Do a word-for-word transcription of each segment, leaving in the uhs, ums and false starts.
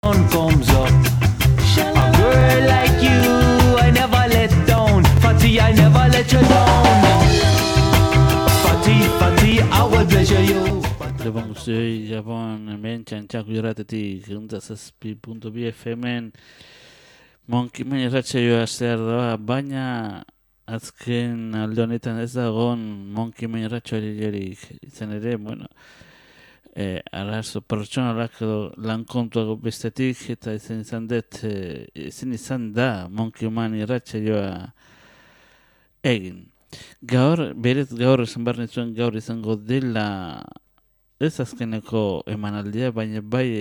comes up. A girl like you, I never let down. Fatty, I never let you down. Fatty, Fatty, I will pleasure you. Gabon guztioi, Gabon hemen txantxako irratetik ehunta zazpi puntu bi F M-en Monkey Man irratsaioa zer doa, baina azken alde honetan ez dagoen Monkey Man irratsaioarik izan ere, bueno, eh, arazo pertsonalak edo lan kontuago bestetik eta ezin izan dut, eh, ezin izan da Monkey Man irratsaioa egin. Gaur, berez gaur esan behar nizuen gaur izango dela ez azkeneko emanaldia, baina bai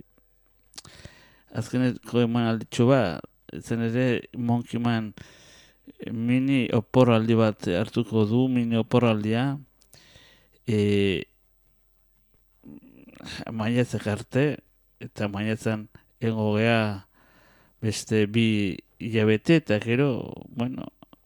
azkeneko emanalditxo bat, zen ere Monkey Man mini oporraldi bat hartuko du, mini oporraldia, e, maiatzak arte, eta maiatzan engo gea beste bi hilabete, eta gero, bueno,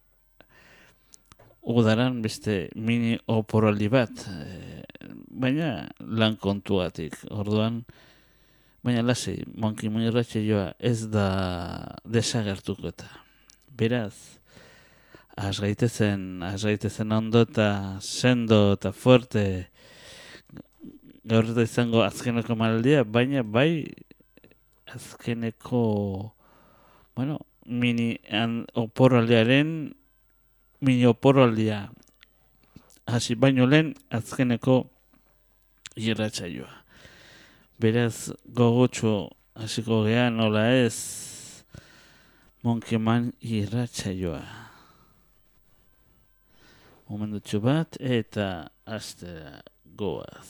udaran beste mini oporraldi bat, e, baina lan kontuatik, orduan, baina lasei, Monkey Man irratsaioa ez da desagertuko eta. Beraz, has gaitezen, has gaitezen ondo eta sendo eta fuerte, gaur eta izango azkeneko emanaldia, baina bai azkeneko, bueno, mini oporraldiaren, mini oporraldia hasi baino lehen azkeneko irratsaioa. Beraz, gogotxo hasiko gea nola ez Monkey Man irratsaioa. Momentutxo bat eta hastera goaz.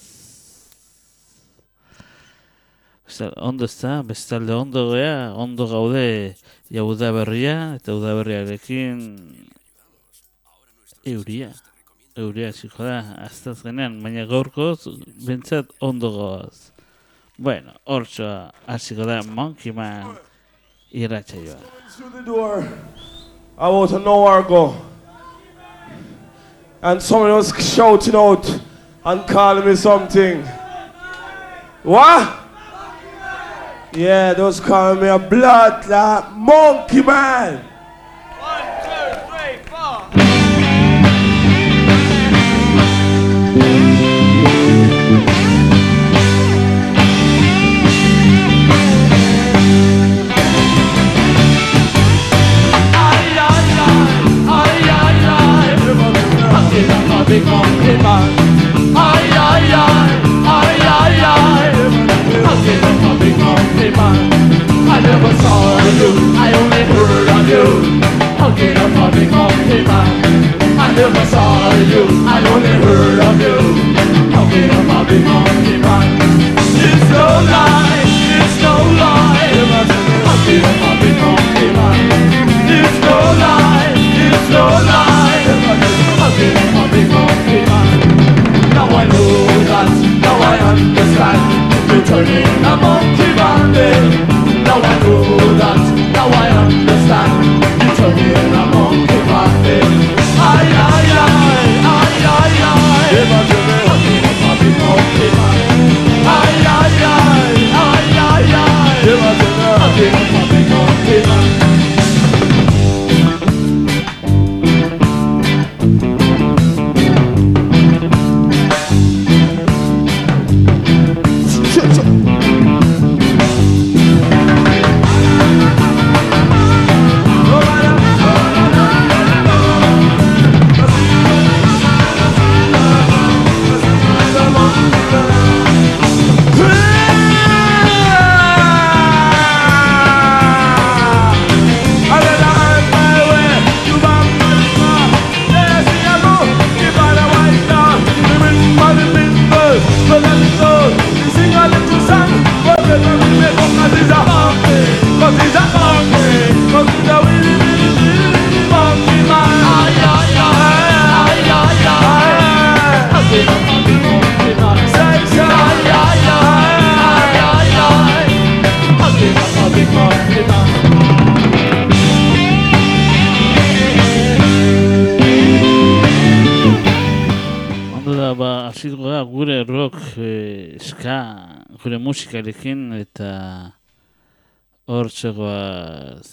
Ondo ez da, bestalde ondo gea, ondo gaude ja udaberria eta udaberriarekin euria. Euria hasiko da, aztaz genean, baina gaurkoz, bentsat ondo goaz. Bueno, hortzoa hasiko da Monkey Man irratsaioa. Through the door, I want to know where I go. And someone was shouting out and calling me something. What? Yeah, they was calling me a blood like Monkey Man. One, two, three, four. Big Monkey Man, ay ay ay, ay ay ay. I'll get up a big Monkey Man. I never saw you, I only heard of you. I'll get up a big Monkey Man. I never saw you, I only heard of you. I'll get up a big Monkey Man. It's no lie, it's no lie. I'll get up a big Monkey Man. It's no lie, it's no lie. I'll get up a big Monkey Man. Now I know that, now I understand. You're turning a monkey man. Now I know that, now I understand. You're turning a monkey man. Ay ay ay, ay ay ay. I'll get up a big Monkey Man. Ay ay ay, ay ay ay. I'll get up a big Monkey Man. Gure rock, eh, ska, gure musikarekin eta Hortzegoaz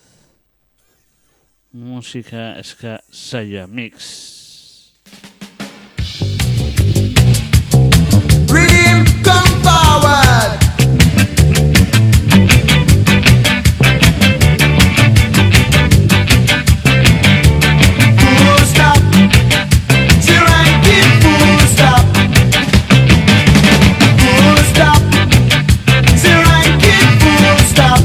musika eska saioa mix. Rhythm, come forward. Full stop. Till I get full stop. Full stop. Till I get full stop.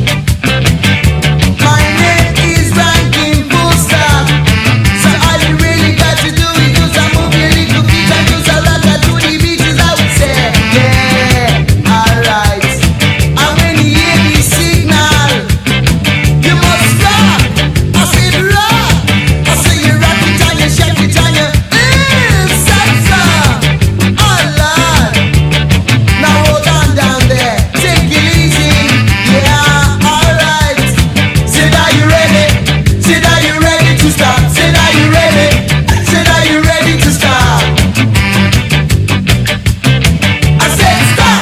My name is Ranking Full Stop. So all you really got to do is just a move your little feet and just a rock to the beaches, I would say. Yeah, alright. And when you hear the signal, you must rock. I said rock. I say you rock it and you shake it and you mm, salsa. Oh Lord. Now hold on down there. Take it easy. Yeah, alright. Said are you ready? Said are you ready to stop? Said are you ready? Said are you ready to stop? I said stop.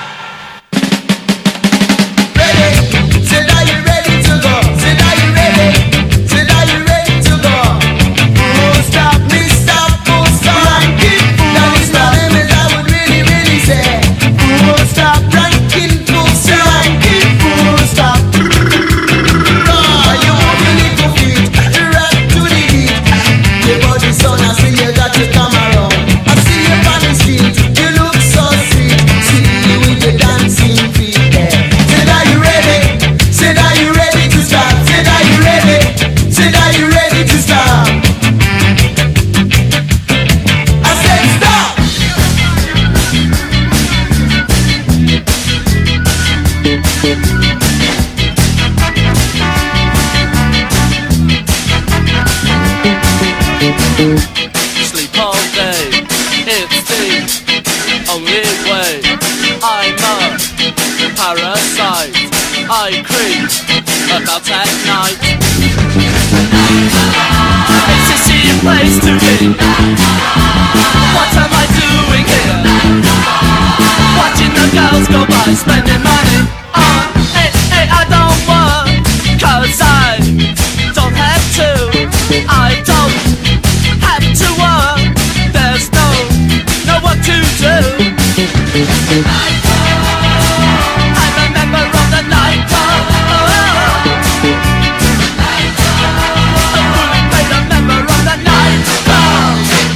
Ready? Said are you ready to go? Said are you ready? Said are you ready to go? Full stop, me stop, full stop. Ranking full that is my limit, I would really, really say. Full stop, ranking full stop. Ranking full stop. Now you move your little feet, rock to the beat. The body son, I see you got to come around. I see you on the street, you look so sweet. See you with your dancing feet there. Said are you ready? Said are you ready to start? Said are you ready? Said are you ready to start? I said stop. Sleep all day, it's the only way. I'm a parasite, I creep about at night. It's a shitty place to be. What am I doing here? Watching the girls go by, spending money on it, it I don't work, cause I don't have to, I don't have to work, there's no, no work to do. I'm a member of the night club, a fully paid a member of the night club.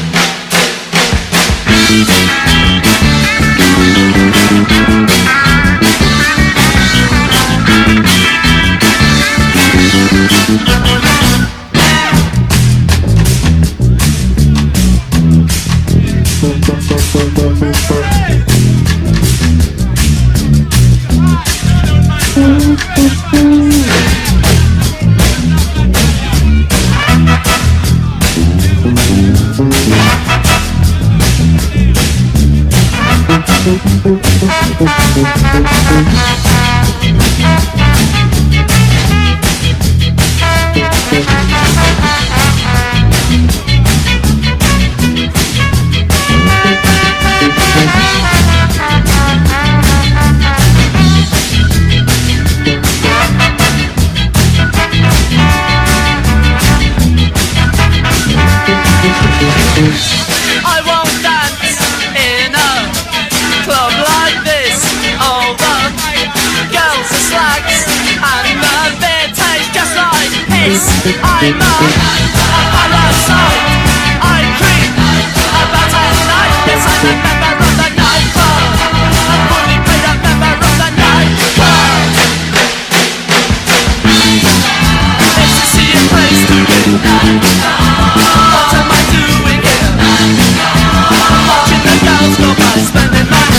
I won't dance in a club like this. All the girls are slags and the beer tastes just like piss. I'm a, a parasite, I creep about at night. Yes, I'm a member of the night club, a fully paid a member of the night club. It's a shitty place to be. What am I doing here? Watching the girls go by, spending money.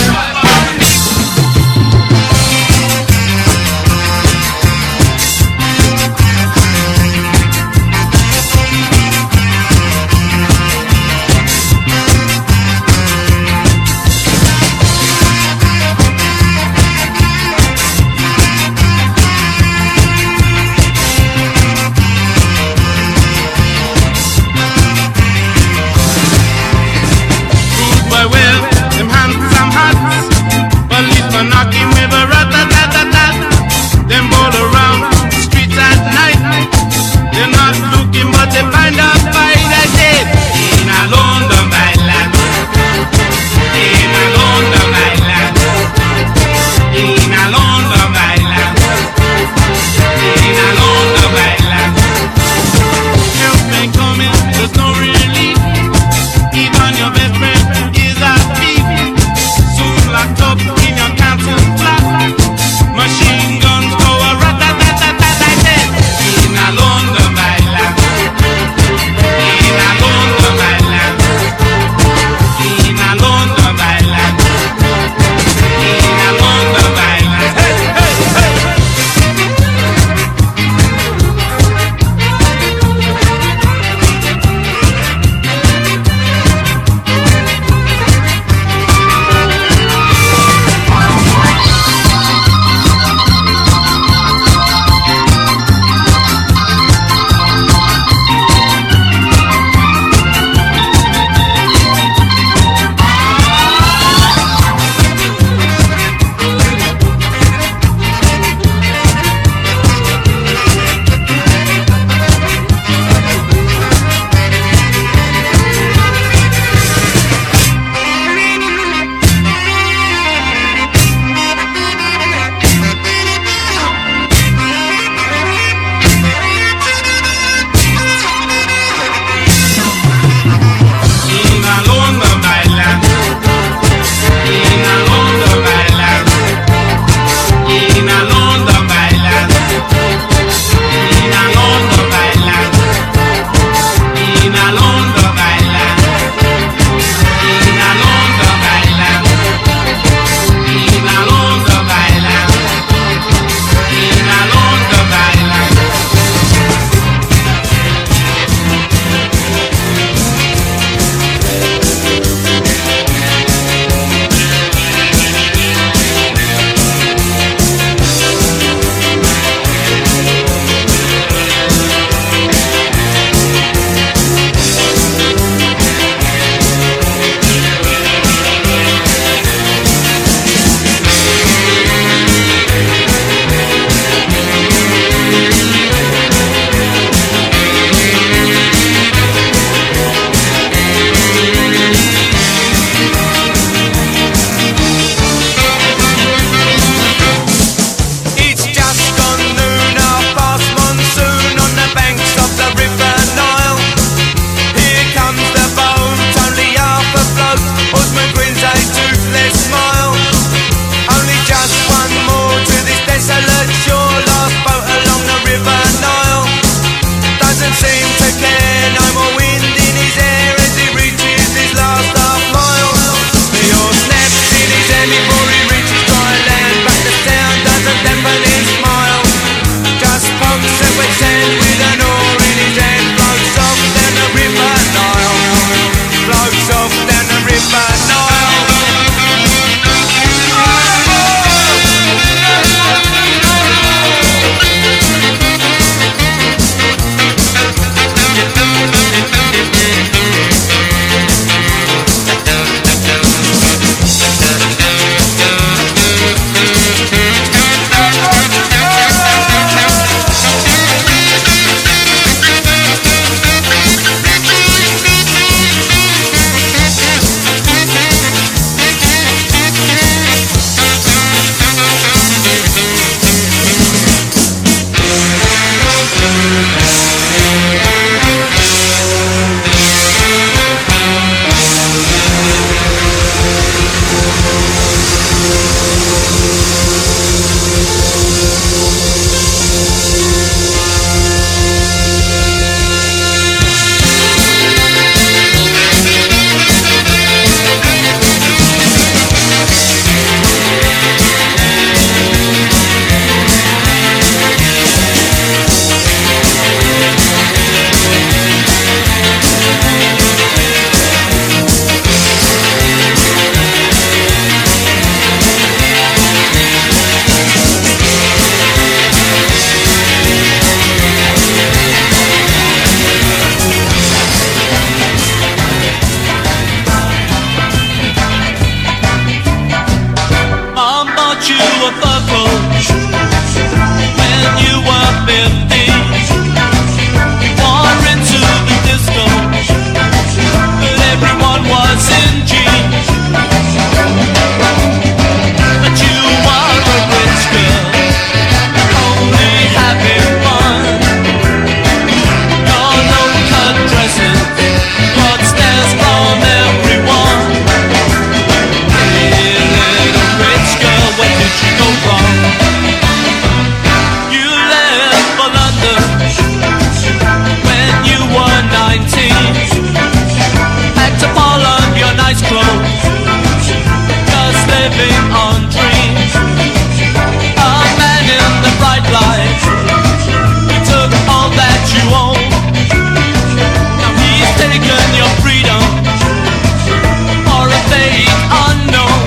living on dreams. A man in the bright lights, he took all that you own. Now he's taken your freedom for a fate unknown.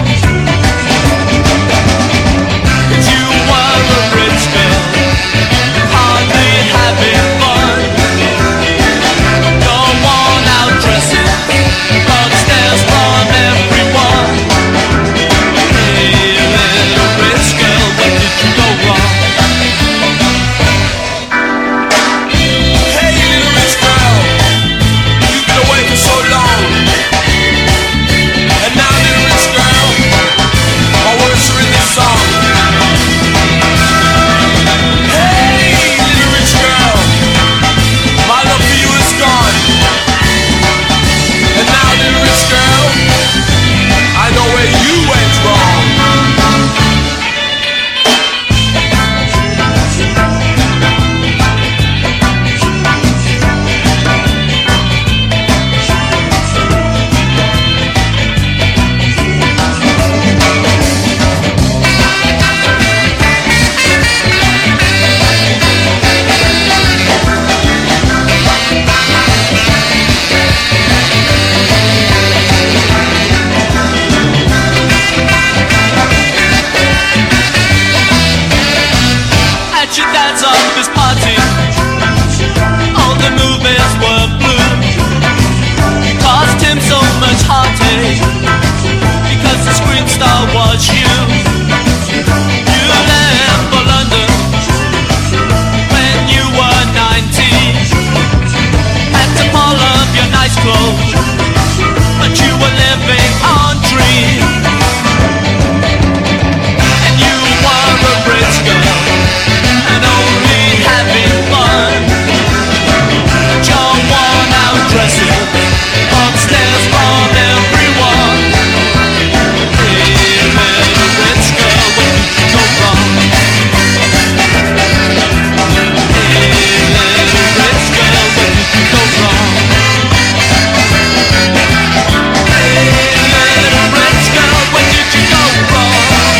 If you were a rich girl, hardly having fun, go on out dressing upstairs from everyone. Hey, little rich girl, where did you go wrong? Hey, little rich girl, you've been away for so long. And now, little rich girl, my words are in this song. Hey, little rich girl, my love for you is gone. And now, little rich girl, I know where you went wrong. At your dad's office party, all the movies were blue. Caused him so much heartache, because the screen star was you. You left for London when you were nineteen. Had to pawn up your nice clothes, but you were living on dreams. And you were a rich girl and only having fun. Your worn out dresses upstairs from everyone. Hey, little rich girl, where did you go wrong? Hey, little rich girl, where did you go wrong? Hey, little rich girl, where did you go wrong?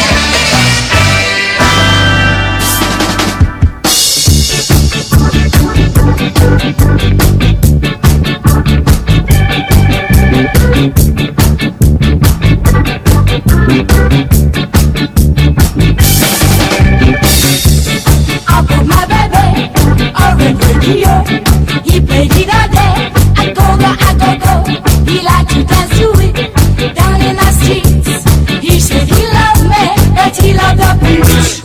I put my baby on a radio. He played it all day. I go go, I go go. He like to dance to it down in the streets. He said he loved me, but he loved the beach.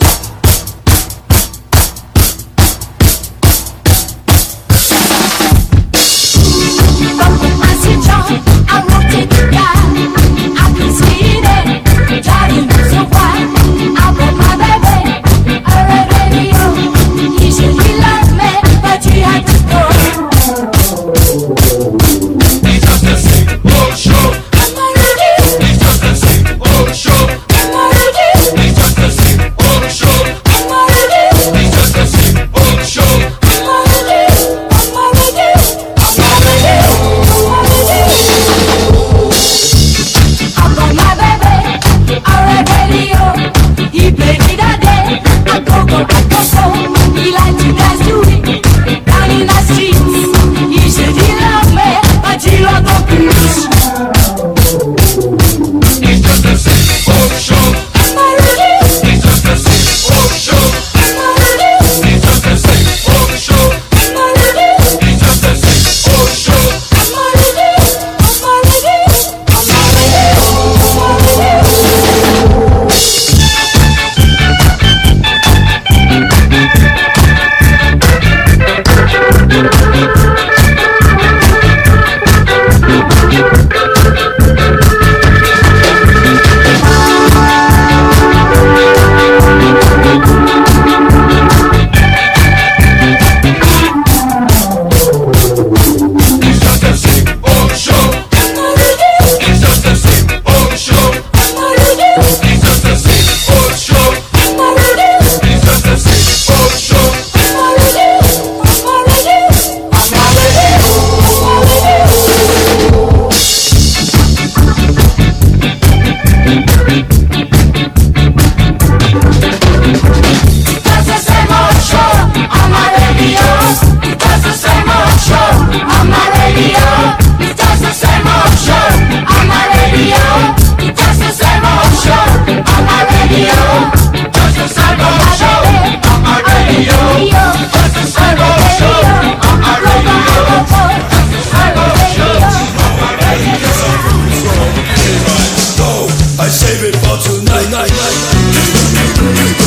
From the message on, I wrote it down. I can see it, driving me so wild. I put my baby on a radio. He said he loved me, but he had to go. He just a sick bull show. go tonight. Night, night, night.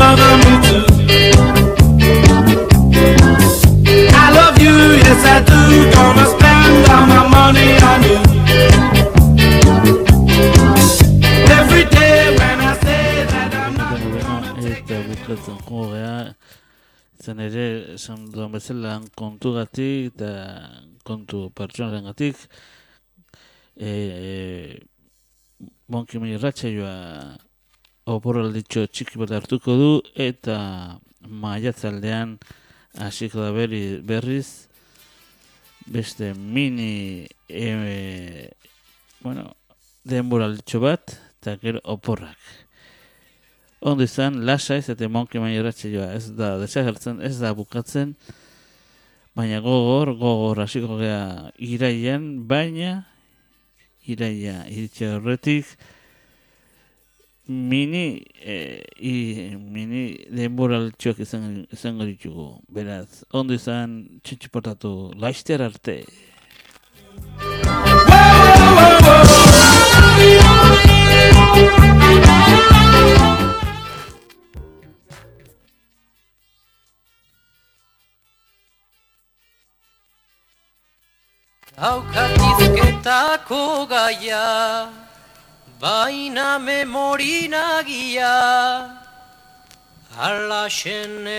love me too. I love you, yes I do. Gonna spend all my money on you. Every day when I say that I'm not Eta bukatzen jogea, izan ere, esan duan bezala kontugatik eta kontu pertsonalengatik, e, e, Monkey Man irratsaioa oporralditxo txiki bat hartuko du eta maiatzaldean hasiko da berri, berriz beste mini e, bueno, denboralditxo bat eta gero oporrak. Ondo izan, lasaiz eta Monkey Man irratsaioa ez da desagertzen, ez da bukatzen, baina gogor, gogor hasiko gea iraian, baina iraia iritsi horretik mini e, i, mini denboralditxoak izan, izango ditugu. Beraz, ondo izan, txintxiportatu, laizter arte. Haukatizketako gaia, baina memorinagia, alaxen